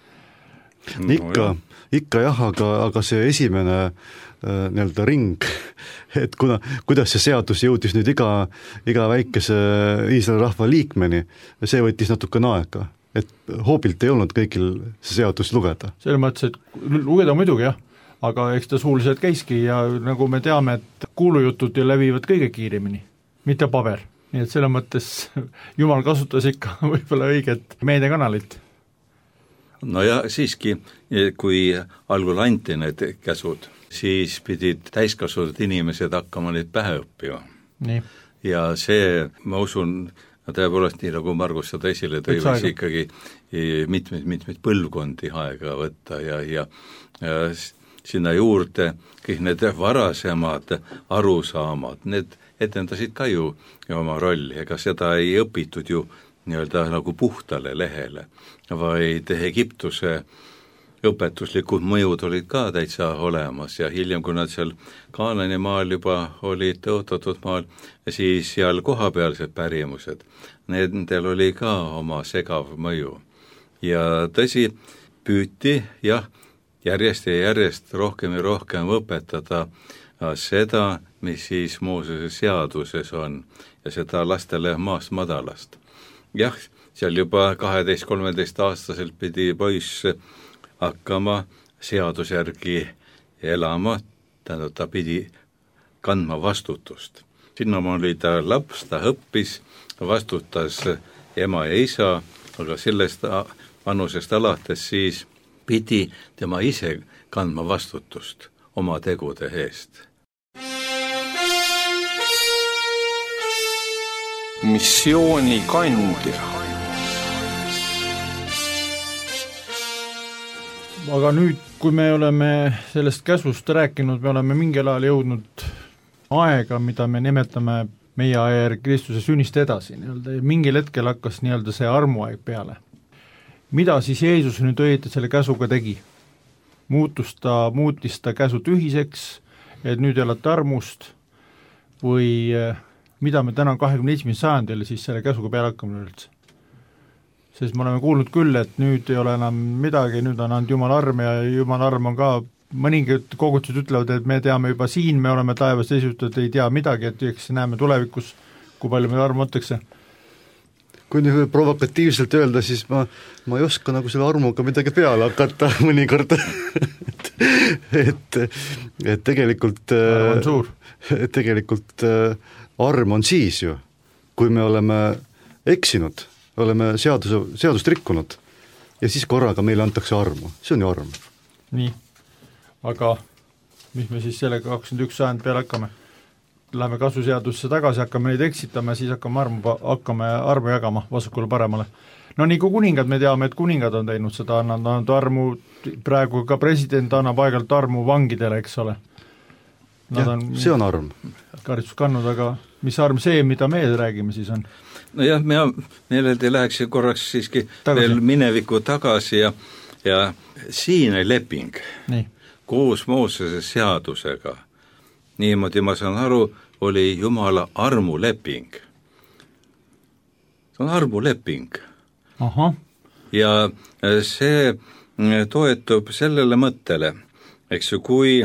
ikka jah, aga see esimene nii-öelda ring, et kuidas see seadus jõudis nüüd iga väikese Iisraeli rahva liikmeni, see võttis natukene aega. et hoobilt ei olnud kõigil see seadus lugeda. Selles mõttes, et lugeda muidugi jah, aga eks ta suuliselt käiski ja nagu me teame, et kuulujutud levivad kõige kiiremini, mitte paber. Nii et selle mõttes Jumal kasutas ikka võib-olla õiget meediakanalit. No ja siiski, kui algul anti need käsud, siis pidid täiskasvanud inimesed hakkama neid pähe õppima. Nii. Ja see, ma usun, tõepoolest nii nagu Margus seda esile tõi, võiks ikkagi mitmeid põlvkondi aega võtta ja sinna juurde kõik need varasemad arusaamad, need etendasid ka ju oma rolli, ega seda ei õpitud ju nii-öelda nagu puhtale lehele, vaid Egiptuse õpetuslikud mõjud olid ka täitsa olemas ja hiljem, kui nad seal Kaanani maal juba olid tõotatud maal, siis seal kohapealsed pärimused, nendel oli ka oma segav mõju. Ja tõsi, püüti jah, järjest ja järjest rohkem ja rohkem õpetada seda, mis siis Moosese seaduses on ja seda lastele maast madalast. Jah, seal juba 12-13 aastaselt pidi poiss hakkama seaduse järgi elama, tähendab, ta pidi kandma vastutust. Sinnamaa oli ta laps, ta õppis, vastutas ema ja isa, aga sellest vanusest alates siis pidi tema ise kandma vastutust oma tegude eest. Missioonikandja. Aga nüüd, kui me oleme sellest käsust rääkinud, me oleme mingil ajal jõudnud aega, mida me nimetame meie aja järgi Kristuse sünnist edasi, ja mingil hetkel hakkas nii-öelda see armuaeg peale. Mida siis Jeesus nüüd õieti selle käsuga tegi? Muutis ta käsu tühiseks, et nüüd elate armust, või mida me täna 21. sajandil siis selle käsuga peale hakkame üldse? Sest me oleme kuulnud küll, et nüüd ei ole enam midagi, nüüd on andnud Jumala arm ja Jumala arm on ka, mõningad kogudused ütlevad, et me teame juba siin, me oleme taevas esitatud, ei tea midagi, et eks näeme tulevikus, kui palju meil armu võtakse. Kui nüüd provokatiivselt öelda, siis ma ei oska nagu selle armuga midagi peale hakata mõnikord. et tegelikult arm on suur. Tegelikult arm on siis ju, kui me oleme eksinud, oleme seadust rikkunud ja siis korraga meile antakse armu, see on ju arm. Nii, aga mis me siis sellega 21 sajand peale hakkame? Läheme kasuseadusse tagasi, hakkame neid eksitama ja siis hakkame armu jagama vasakule paremale. No nii kui kuningad, me teame, et kuningad on teinud seda, annavad armu, praegu ka president annab aegalt armu vangidele, eks ole. Jah, see on arm. Karistus kannud, aga mis arm see, mida me räägime siis on? No jah, meeleldi läheks korraks siiski veel mineviku tagasi ja siin oli leping nii. Koos Moosese seadusega. Niimoodi ma saan aru, oli Jumala armuleping. See on armuleping. Aha. Ja see toetub sellele mõttele, eks ju, kui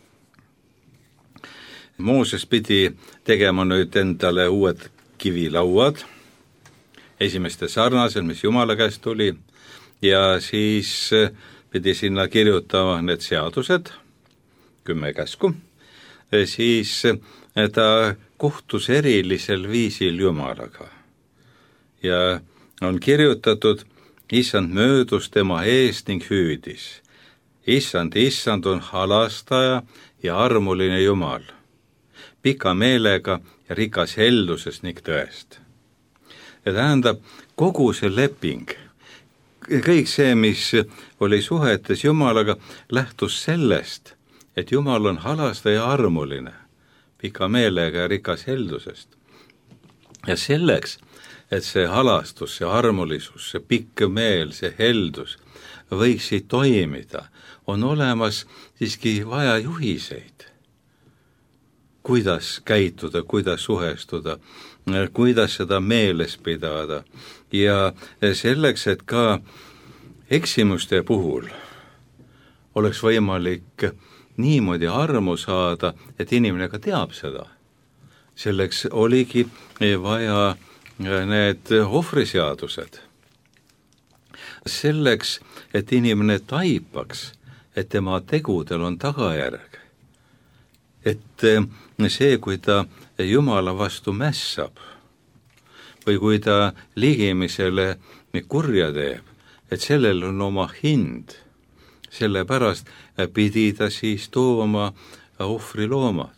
Mooses pidi tegema nüüd endale uued kivilauad, esimeste sarnased, mis Jumala käest tuli, ja siis pidi sinna kirjutama need seadused, 10 käsku, siis ta kohtus erilisel viisil Jumalaga. Ja on kirjutatud, issand möödus tema eest ning hüüdis. Issand on halastaja ja armuline Jumal, pika meelega ja rikas heldusest ning tõest. Ja tähendab, kogu see leping, kõik see, mis oli suhetes Jumalaga, lähtus sellest, et Jumal on halastaja ja armuline, pika meelega ja rikas heldusest. Ja selleks, et see halastus, see armulisus, see pikk meel, see heldus võiksid toimida, on olemas siiski vaja juhiseid. Kuidas käituda, kuidas suhestuda, kuidas seda meeles pidada ja selleks, et ka eksimuste puhul oleks võimalik niimoodi armu saada, et inimene ka teab seda. Selleks oligi vaja need ohvriseadused. selleks, et inimene taipaks, et tema tegudel on tagajärg. Et see, kui ta Jumala vastu mässab või kui ta ligimisele kurja teeb, et sellel on oma hind, sellepärast pidi ta siis tooma ohvriloomad.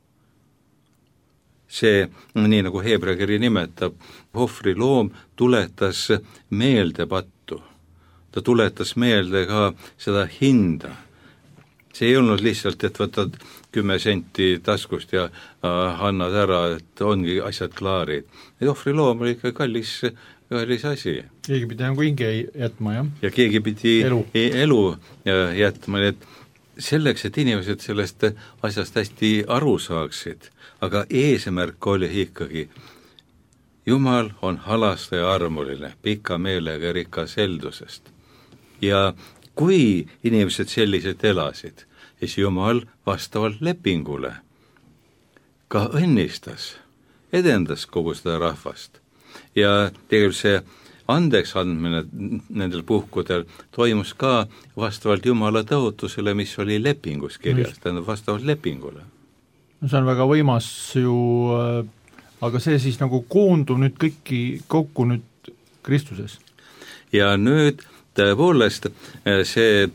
See, nii nagu Heebrea kiri nimetab, ohvriloom tuletas meelde pattu. Ta tuletas meelde ka seda hinda. See ei olnud lihtsalt, et võtad 10 senti taskust ja annad ära, et ongi asjad klaarid. Ohvriloom oli ikka kallis asi. Keegi pidi nagu hinge jätma, jah? Ja keegi pidi elu jätma, et selleks, et inimesed sellest asjast hästi aru saaksid, aga eesmärk oli ikkagi, Jumal on halasta ja armuline, pika meelega ja rikas heldusest. Ja kui inimesed sellised elasid, siis Jumal vastavalt lepingule ka õnnistas, edendas kogu seda rahvast. Ja tegelikult see andeks andmine nendel puhkudel toimus ka vastavalt Jumala tõotusele, mis oli lepingus kirjas, tähendab vastavalt lepingule. No see on väga võimas ju, aga see siis nagu koondub nüüd kõiki kokku nüüd Kristuses. Ja nüüd tõepoolest see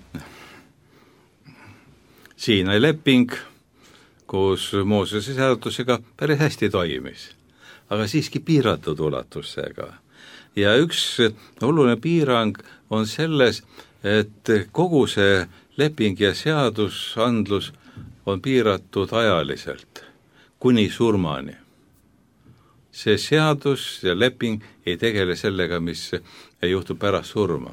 Siina leping koos Moosese seadusega päris hästi toimis, aga siiski piiratud ulatusega. Ja üks oluline piirang on selles, et kogu see leping ja seadusandlus on piiratud ajaliselt, kuni surmani. See seadus ja leping ei tegele sellega, mis juhtub pärast surma.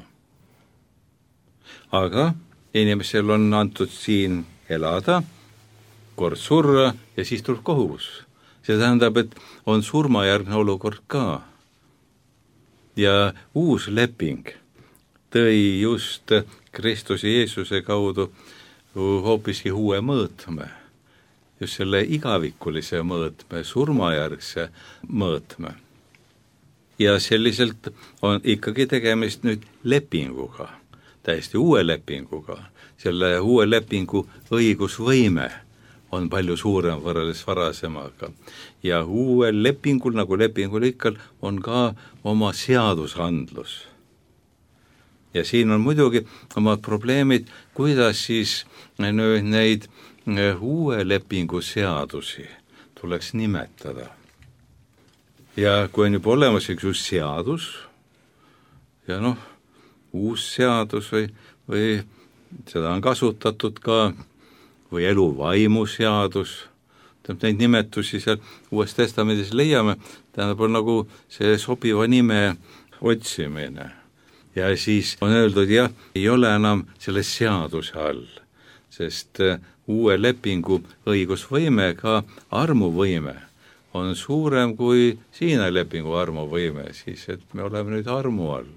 Aga inimesel on antud siin elada, kord surra ja siis tuleb kohus. See tähendab, et on surmajärgne olukord ka. Ja uus leping tõi just Kristuse Jeesuse kaudu hoopiski uue mõõtme, just selle igavikulise mõõtme, surmajärgse mõõtme. Ja selliselt on ikkagi tegemist nüüd lepinguga, täiesti uue lepinguga. Selle uue lepingu õigusvõime on palju suurem võrreldes varasemaga. Ja uuel lepingul, nagu lepingul ikka, on ka oma seadusandlus. Ja siin on muidugi oma probleemid, kuidas siis neid uue lepingu seadusi tuleks nimetada. Ja kui on juba olemas üks seadus, ja uus seadus või seda on kasutatud ka, või eluvaimu seadus, neid nimetusi seal Uues Testamendis leiame, tähendab on nagu see sobiva nime otsimine. Ja siis on öeldud, jah, ei ole enam selle seaduse all, sest uue lepingu õigusvõime, ka armuvõime on suurem kui Siina lepingu armuvõime, siis et me oleme nüüd armu all.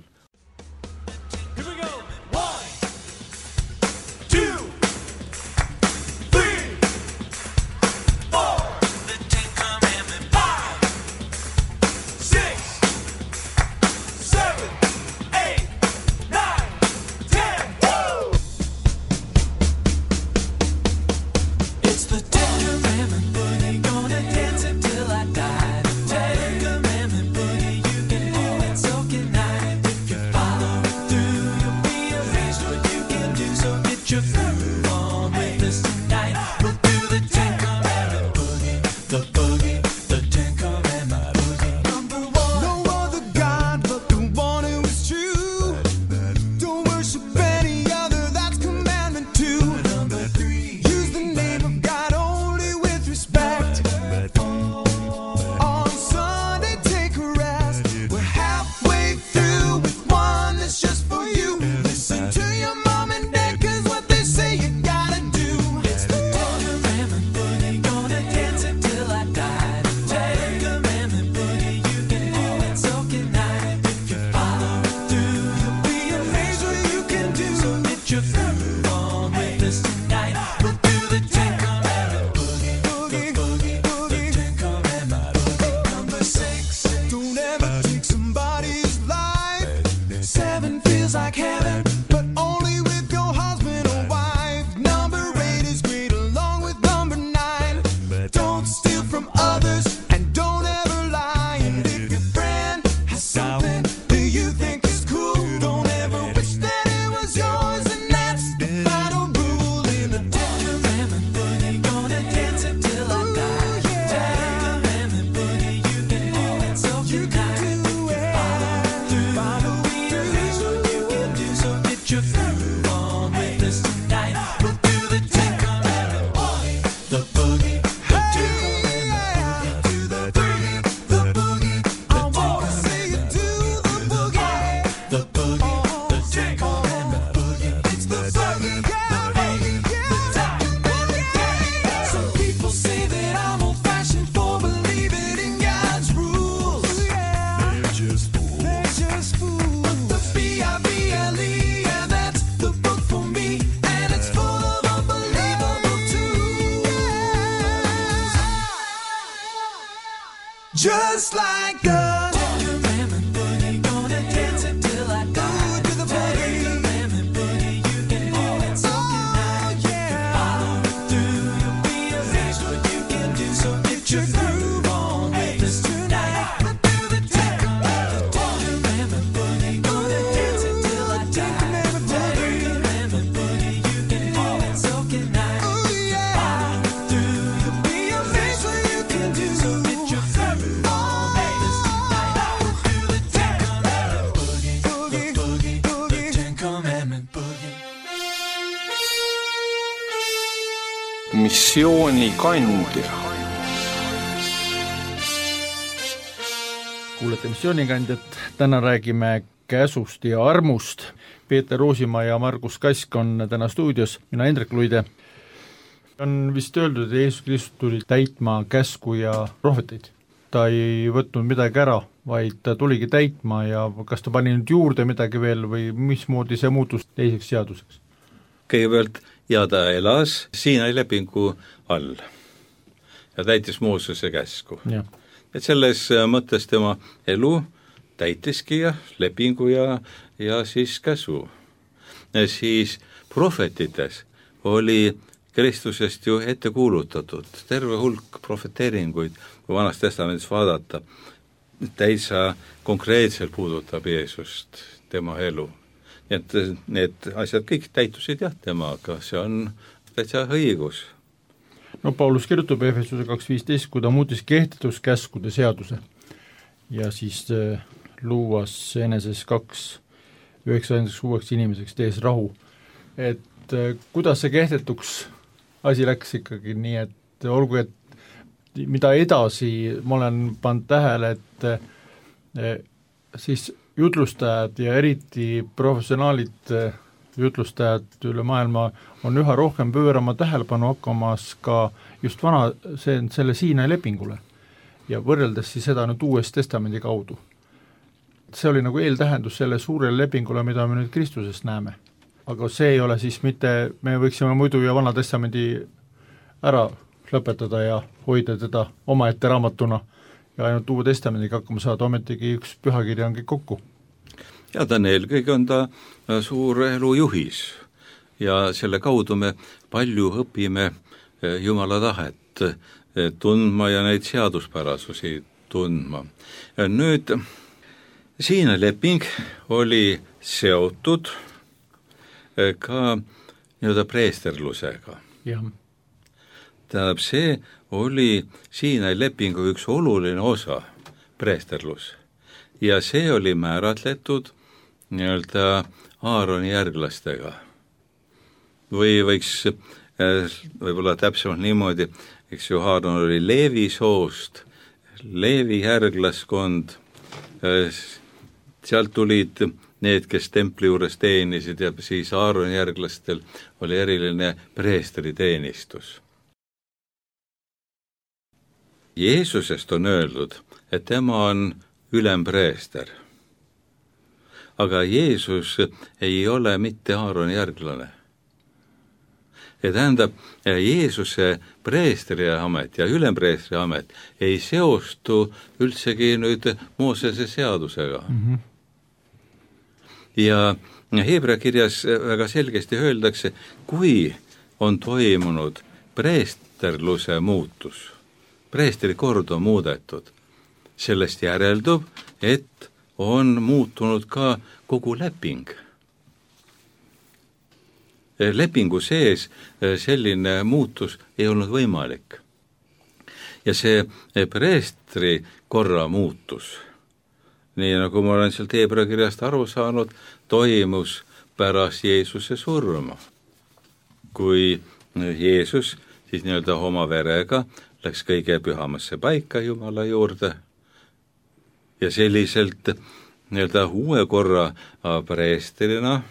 If Just like us. Take a lemon boogie, gonna dance until I die. To the boogie. Take a lemon boogie, you can do it so can I. Yeah. Follow it through, you'll be amazed what you can do. So get your groove on with us tonight. Do the take a lemon boogie, gonna dance until I die. Take a lemon boogie, you can do it so can I. Follow it through, you'll be amazed what you can do. So get your groove on with us tonight. Do the take a lemon boogie, the boogie, the Ten Commandment boogie. Missioonikandja. Kuulete Missioonikandjat, täna räägime käsust ja armust. Peeter Roosimaa ja Margus Kask on täna stuudios, mina Indrek Luide. On vist öeldud, et Jeesus Kristus tuli täitma käsku ja prohveteid. Ta ei võtnud midagi ära, vaid ta tuligi täitma ja kas ta pani nüüd juurde midagi veel või mismoodi see muutus teiseks seaduseks? Kõigepealt ja ta elas Siinai lepingu all ja täitis Moosese käsku. Ja. Et selles mõttes tema elu täitiski ja lepingu ja siis käsu. Ja siis prohvetites oli Kristusest ju ette kuulutatud terve hulk prohveteeringuid, kui Vanas Testamendis vaadata, täitsa konkreetselt puudutab Jeesust, tema elu. Nii et need asjad kõik täitusid jah temaga, see on täitsa õigus. No Paulus kirjutab Efesuse 2.15, kui ta muutis kehtetuskäskude seaduse ja siis luuas eneses 2.9 uueks inimeseks tees rahu. Et kuidas see kehtetuks asi läks ikkagi nii, et olgu, et mida edasi ma olen pannud tähele, et siis jutlustajad ja eriti professionaalid jutlustajad üle maailma on üha rohkem pöörama tähelepanu hakkamas ka just selle Siinai lepingule ja võrreldes siis seda nüüd Uues Testamendi kaudu. See oli nagu eeltähendus selle suurele lepingule, mida me nüüd Kristusest näeme. Aga see ei ole siis mitte, me võiksime muidu ja Vana Testamendi ära lõpetada ja hoida teda omaette raamatuna ja ainult Uue Testamendiga hakkama saada, ometigi üks pühakiri on kõik kokku. Ja ta eelkõige on ta suur elujuhis ja selle kaudu me palju õpime Jumala tahet tundma ja neid seaduspärasusi tundma. Nüüd Siinai leping oli seotud ka nii-öelda preesterlusega. Jah. Tähendab, see oli Siinai lepingu üks oluline osa, preesterlus. Ja see oli määratletud nii-öelda Aaroni järglastega. Või võiks võib-olla täpsemalt niimoodi, eks ju, Aaron oli Leevi soost, Leevi järglaskond, sealt tulid need, kes templi juures teenisid ja siis Aaroni järglastel oli eriline preestri teenistus. Jeesusest on öeldud, et tema on ülempreester. Aga Jeesus ei ole mitte Aaroni järglane. Ja tähendab, Jeesuse preestri amet ja ülempreestri amet ei seostu üldsegi nüüd Moosese seadusega. Mm-hmm. Ja Heebrea kirjas väga selgesti öeldakse, kui on toimunud preesterluse muutus, preestri kord on muudetud, sellest järeldub, et on muutunud ka kogu leping. Lepingu sees selline muutus ei olnud võimalik. Ja see preestri korra muutus, nii nagu ma olen sealt Heebrea kirjast aru saanud, toimus pärast Jeesuse surma. Kui Jeesus siis nii-öelda oma verega läks kõige pühamasse paika Jumala juurde ja selliselt nii-öelda uue korra preestrina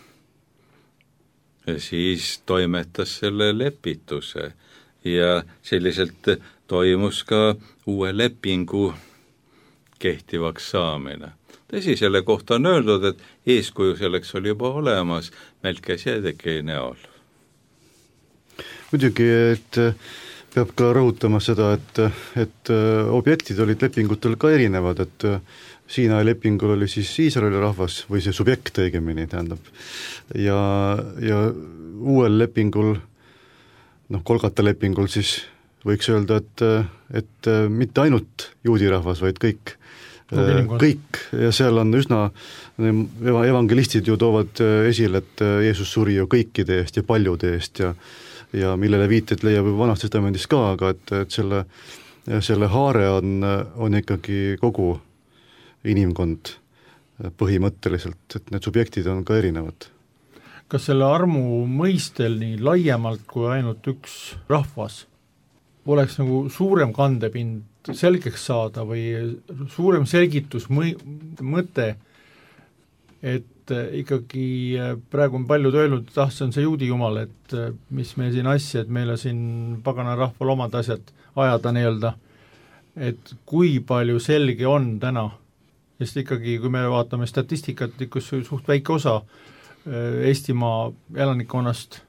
siis toimetas selle lepituse ja selliselt toimus ka uue lepingu kehtivaks saamine. Tõsi, selle kohta on öeldud, et eeskuju selleks oli juba olemas Melkisedeki näol. Muidugi, et peab ka rõhutama seda, et objektid olid lepingutel ka erinevad, et Siina lepingul oli siis Iisraeli rahvas või see subjekt õigemini, tähendab, ja uuel lepingul, Golgata lepingul siis võiks öelda, et mitte ainult juudi rahvas, vaid kõik, ja seal on üsna, evangelistid ju toovad esile, et Jeesus suri ju kõikide eest ja paljude eest ja millele viited leiab Vanas Testamendis ka, aga et selle haare on ikkagi kogu inimkond põhimõtteliselt, et need subjektid on ka erinevad. Kas selle armu mõistel nii laiemalt kui ainult üks rahvas oleks nagu suurem kandepind selgeks saada või suurem selgitus mõte, et ikkagi praegu on paljud öelnud, et see on see juudi jumal, et mis me siin asja, et meile siin pagana rahval omad asjad ajada nii-öelda, et kui palju selge on täna, sest ikkagi, kui me vaatame statistikat, ikka suht väike osa Eestimaa elanikkonnast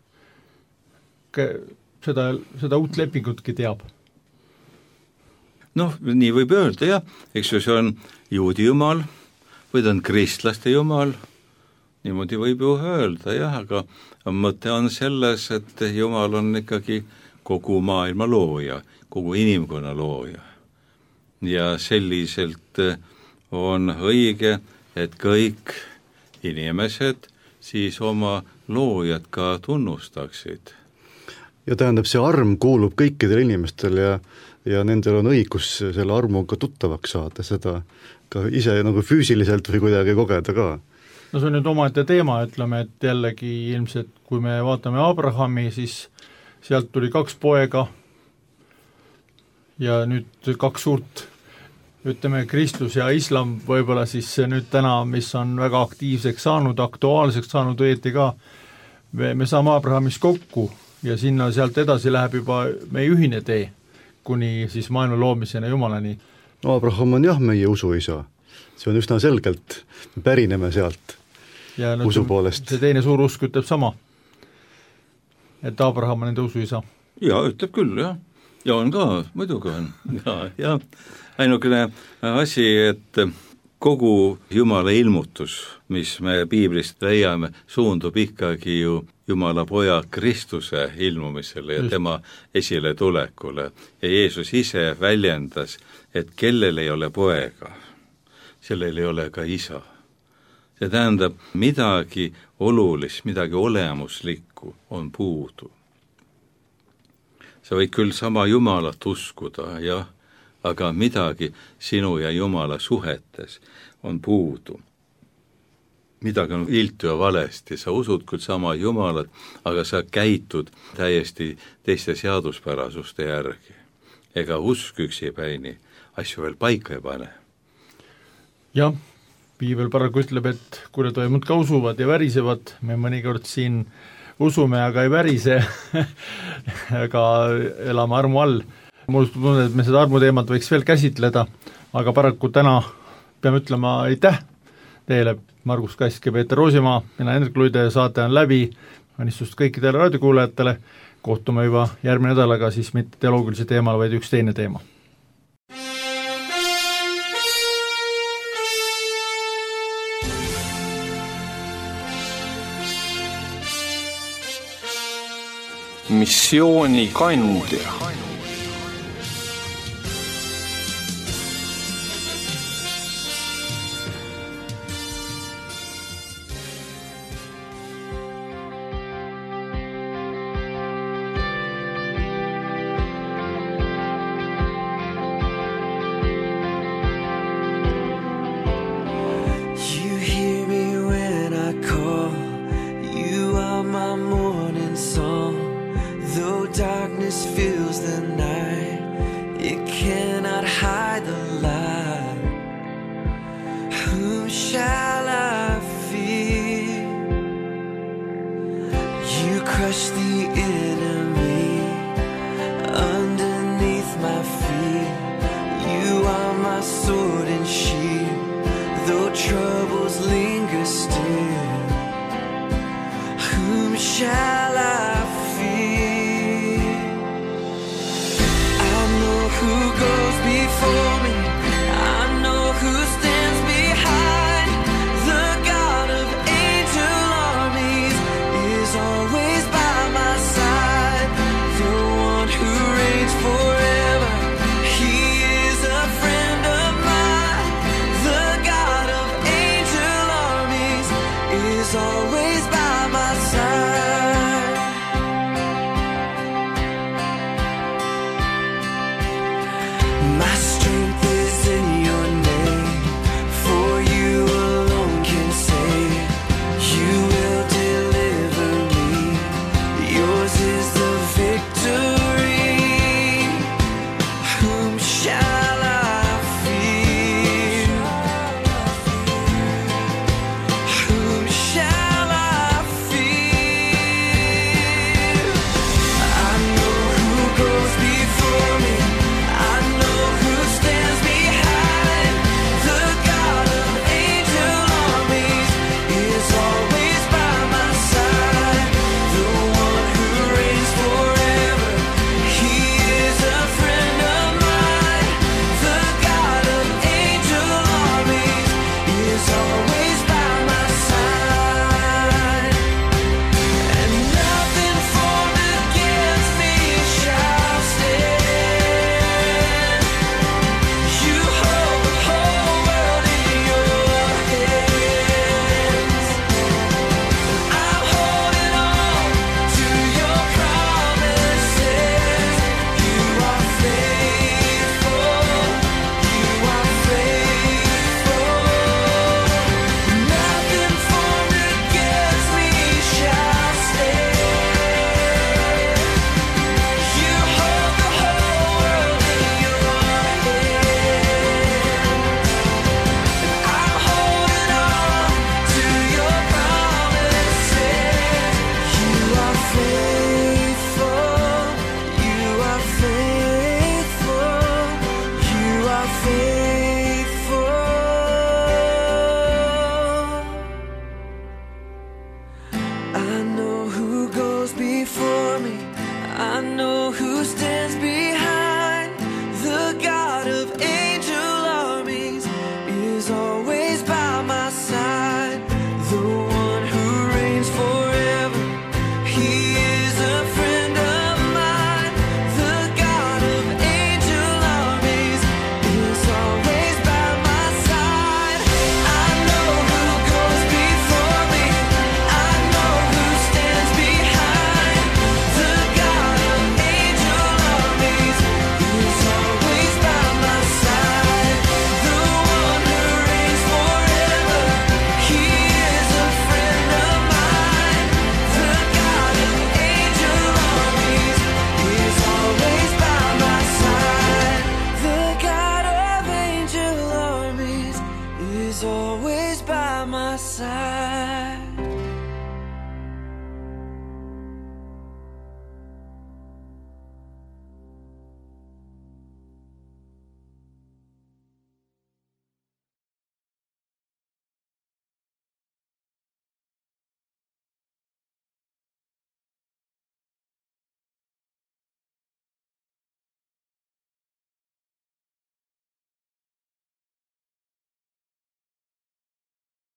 seda uut lepingutki teab. Nii võib öelda, jah, eks ju see on juudi jumal või ta on kristlaste jumal, niimoodi võib ju öelda, jah, aga mõte on selles, et jumal on ikkagi kogu maailma looja, kogu inimkonna looja. Ja selliselt on õige, et kõik inimesed siis oma loojad ka tunnustaksid. Ja tähendab, see arm kuulub kõikidele inimestele ja nendel on õigus selle armuga tuttavaks saada, seda ka ise nagu füüsiliselt või kuidagi kogeda ka. See on nüüd omaette teema, ütleme, et jällegi ilmselt, kui me vaatame Abrahami, siis sealt tuli 2 poega ja nüüd 2 suurt, ütleme, Kristus ja islam võib-olla siis nüüd täna, mis on väga aktiivseks saanud, aktuaalseks saanud õieti ka, me saame Abrahamis kokku ja sinna sealt edasi läheb juba meie ühine tee, kuni siis maailma loomisena Jumalani. Abraham on jah meie usuisa, see on üsna selgelt, me pärineme sealt ja usu poolest. See teine suur usk ütleb sama, et Abraham on nende usuisa. Ja, ütleb küll, jah. Ja on ka, muidugi on. Ja ainukene asi, et kogu Jumala ilmutus, mis me Piiblist leiame, suundub ikkagi ju Jumala poja Kristuse ilmumisele ja tema esile tulekule. Ja Jeesus ise väljendas, et kellel ei ole poega, sellel ei ole ka isa. See tähendab, midagi olulist, midagi olemuslikku on puudu. Sa võid küll sama Jumalat uskuda, jah, aga midagi sinu ja Jumala suhetes on puudu. Midagi on viltu ja valesti, sa usud küll sama Jumalat, aga sa käitud täiesti teiste seaduspärasuste järgi. Ega usk üksipäini asju veel paika ei pane. Jah, Piibel paraku ütleb, et kui nad toimud ka usuvad ja värisevad, me mõnikord siin usume, aga ei värise, aga elame armu all. Mul tunne, et me seda armuteemat võiks veel käsitleda, aga paraku täna peame ütlema aitäh teile, Margus Kask ja Peeter Roosimaa, mina Hendrik Luide, saate on läbi, õnnistust kõikidele raadiokuulajatele, kohtume juba järgmine nädalaga siis mitte teoloogilise teemal, vaid üks teine teema. Missioonikandja. is always by my side. And nothing formed against me shall stand. You hold the whole world in your hands. I'm holding on to your promises. You are faithful. You are faithful. Nothing formed against me shall stand. You hold the whole world in your hands. I'm holding on to your promises. You are faithful. You are faithful. You are faithful. I know who goes before me. I know who stands behind. The God of angel armies is always by my side. The one who reigns forever. He is a friend of mine. The God of angel armies is always by my side. I know who goes before me. I know who stands behind. The God of angel armies is always by my side. The one who reigns forever. He is a friend of mine. The God of angel armies is always by my side. The God of angel armies is always by my side.